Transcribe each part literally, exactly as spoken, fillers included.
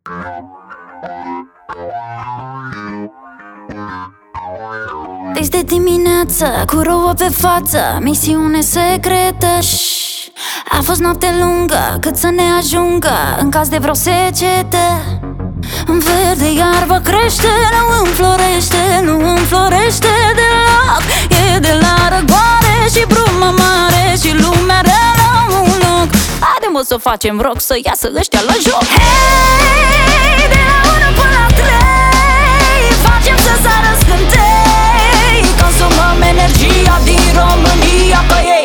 Deci de dimineață, cu rouă pe față, misiune secretă. Shh. A fost noapte lungă, cât să ne ajungă în caz de vreo secetă. În verde iarbă crește, nu înflorește, nu înflorește deloc. E de la răgoare și brumă mare și lumea rea la un loc. Haide mă să facem rock, să iasă ăștia la joc. Hei, de la unu până la trei, facem să sară scântei, consumăm energia din România pe ei.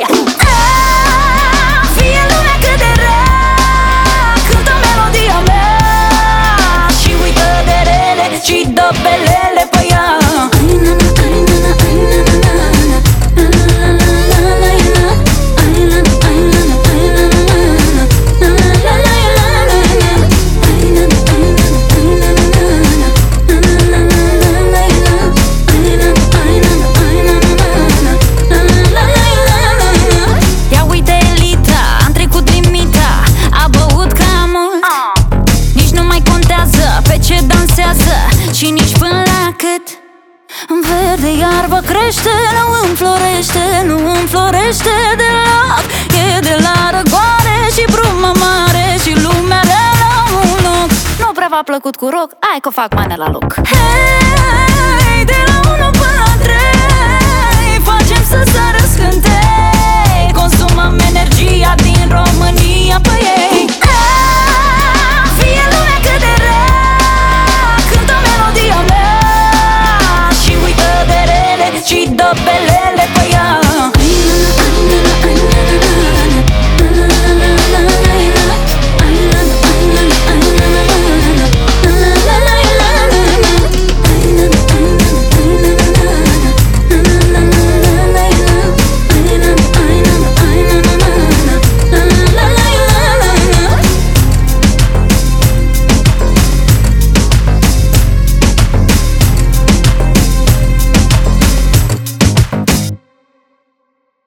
Fie lumea cât de rea, cântă melodia mea și uită de rele și dă belele pe ea. Și nici până la cât în verde iarbă crește, nu înflorește, nu înflorește deloc. E de la răgoare și brumă mare și lumea rea la un loc. Nu prea v-a plăcut cu rock? Hai că fac mane la loc. Hei, de la unu până la trei, facem să sară scântei, consumăm energia din România pe ei.